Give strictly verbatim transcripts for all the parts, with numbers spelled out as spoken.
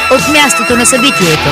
от мястото на събитието.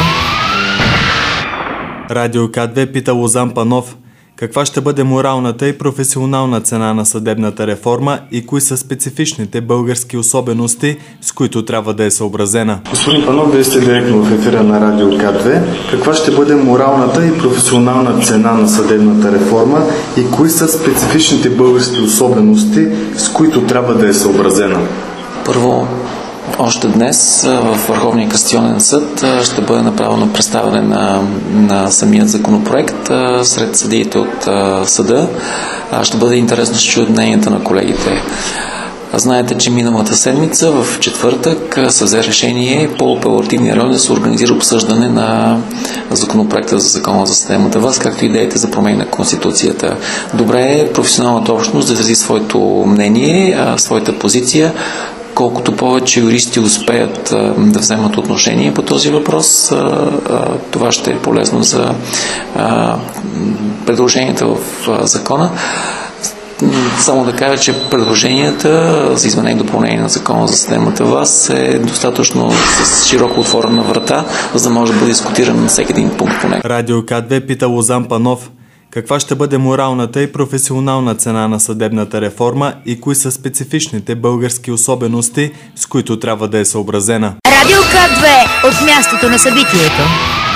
Радио К две пита Лозан Панов каква ще бъде моралната и професионална цена на съдебната реформа и кои са специфичните български особености, с които трябва да е съобразена. Господин Панов, вие сте директно в ефира на Радио К две. Каква ще бъде моралната и професионална цена на съдебната реформа и кои са специфичните български особености, с които трябва да е съобразена? Първо, още днес в Върховния касационен съд ще бъде направено представяне на, на самият законопроект сред съдиите от съда. Ще бъде интересно да се чуят мненията на колегите. Знаете, че миналата седмица, в четвъртък, се взе решение по апелативния район да се организира обсъждане на законопроекта за закона за съдебната власт, както и идеите за промени на Конституцията. Добре е професионалната общност да изрази своето мнение, своята позиция. Колкото повече юристи успеят а, да вземат отношение по този въпрос, а, а, това ще е полезно за а, предложенията в а, закона. Само да кажа, че предложенията за изменение и допълнение на закона за съдебната власт е достатъчно с широко отворена врата, за да може да бъде дискутиран на всеки един пункт по него. Радио К две пита Лозан Панов каква ще бъде моралната и професионална цена на съдебната реформа и кои са специфичните български особености, с които трябва да е съобразена. Радио К две от мястото на събитието.